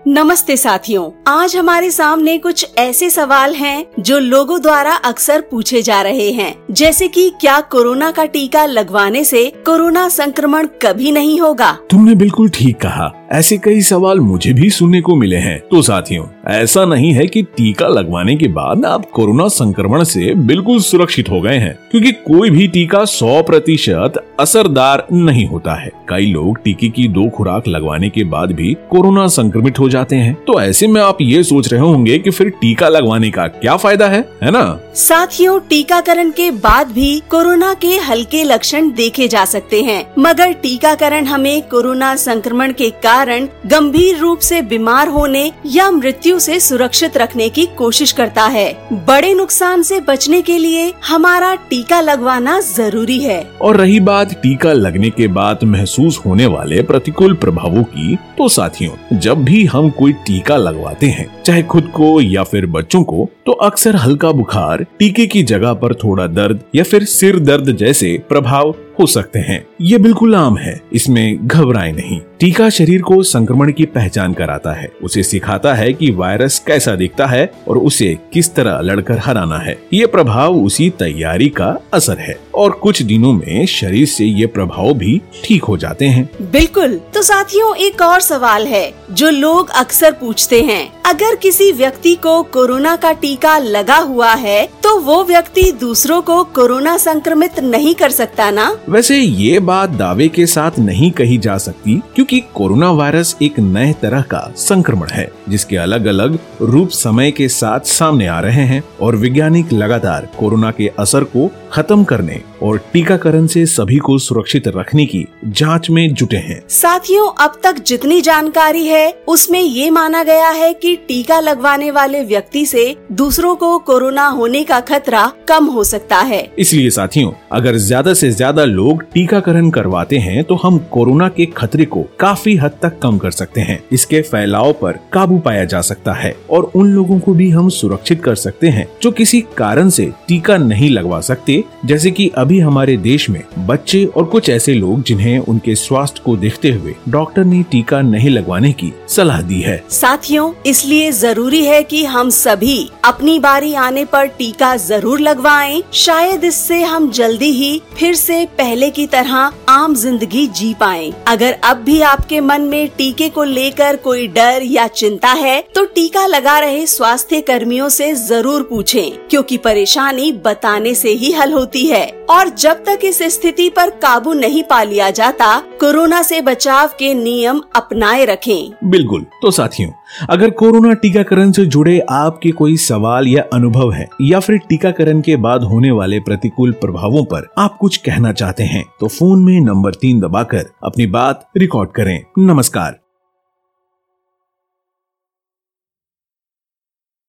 नमस्ते साथियों, आज हमारे सामने कुछ ऐसे सवाल हैं जो लोगों द्वारा अक्सर पूछे जा रहे हैं, जैसे कि क्या कोरोना का टीका लगवाने से कोरोना संक्रमण कभी नहीं होगा। तुमने बिल्कुल ठीक कहा, ऐसे कई सवाल मुझे भी सुनने को मिले हैं। तो साथियों, ऐसा नहीं है कि टीका लगवाने के बाद आप कोरोना संक्रमण से बिल्कुल सुरक्षित हो गए हैं, क्योंकि कोई भी टीका 100% असरदार नहीं होता है। कई लोग टीके की 2 खुराक लगवाने के बाद भी कोरोना संक्रमित हो जाते हैं। तो ऐसे में आप ये सोच रहे होंगे कि फिर टीका लगवाने का क्या फायदा है ना? साथियों, टीकाकरण के बाद भी कोरोना के हल्के लक्षण देखे जा सकते हैं, मगर टीकाकरण हमें कोरोना संक्रमण के कारण गंभीर रूप से बीमार होने या मृत्यु से सुरक्षित रखने की कोशिश करता है। बड़े नुकसान से बचने के लिए हमारा टीका लगवाना जरूरी है। और रही बात टीका लगने के बाद महसूस होने वाले प्रतिकूल प्रभावों की, तो साथियों, जब भी हम कोई टीका लगवाते हैं, चाहे खुद को या फिर बच्चों को, तो अक्सर हल्का बुखार, टीके की जगह पर थोड़ा दर्द या फिर सिर दर्द जैसे प्रभाव हो सकते हैं। ये बिल्कुल आम है, इसमें घबराएं नहीं। टीका शरीर को संक्रमण की पहचान कराता है, उसे सिखाता है कि वायरस कैसा दिखता है और उसे किस तरह लड़कर हराना है। ये प्रभाव उसी तैयारी का असर है और कुछ दिनों में शरीर से ये प्रभाव भी ठीक हो जाते हैं। बिल्कुल। तो साथियों, एक और सवाल है जो लोग अक्सर पूछते हैं, अगर किसी व्यक्ति को कोरोना का टीका लगा हुआ है तो वो व्यक्ति दूसरों को कोरोना संक्रमित नहीं कर सकता ना? वैसे ये बात दावे के साथ नहीं कही जा सकती, क्योंकि कोरोना वायरस एक नए तरह का संक्रमण है जिसके अलग अलग रूप समय के साथ सामने आ रहे हैं और वैज्ञानिक लगातार कोरोना के असर को खत्म करने और टीकाकरण से सभी को सुरक्षित रखने की जांच में जुटे हैं। साथियों, अब तक जितनी जानकारी है उसमें ये माना गया है कि टीका लगवाने वाले व्यक्ति से दूसरों को कोरोना होने का खतरा कम हो सकता है। इसलिए साथियों, अगर ज्यादा से ज्यादा लोग टीकाकरण करवाते हैं तो हम कोरोना के खतरे को काफी हद तक कम कर सकते हैं। इसके फैलाव पर काबू पाया जा सकता है और उन लोगों को भी हम सुरक्षित कर सकते हैं जो किसी कारण से टीका नहीं लगवा सकते, जैसे कि अभी हमारे देश में बच्चे और कुछ ऐसे लोग जिन्हें उनके स्वास्थ्य को देखते हुए डॉक्टर ने टीका नहीं लगवाने की सलाह दी है। साथियों, इसलिए जरूरी है कि हम सभी अपनी बारी आने पर टीका जरूर लगवाएं। शायद इससे हम जल्दी ही फिर से पहले की तरह आम जिंदगी जी पाएं। अगर अब भी आपके मन में टीके को लेकर कोई डर या चिंता है तो टीका लगा रहे स्वास्थ्य कर्मियों से जरूर पूछें, क्योंकि परेशानी बताने से ही हल होती है। और जब तक इस स्थिति पर काबू नहीं पा लिया जाता, कोरोना से बचाव के नियम अपनाए रखें। बिल्कुल। तो साथियों, अगर कोरोना टीकाकरण से जुड़े आपके कोई सवाल या अनुभव है या फिर टीकाकरण के बाद होने वाले प्रतिकूल प्रभावों पर आप कुछ कहना चाहते हैं, तो फोन में नंबर 3 दबाकर अपनी बात रिकॉर्ड करें। नमस्कार।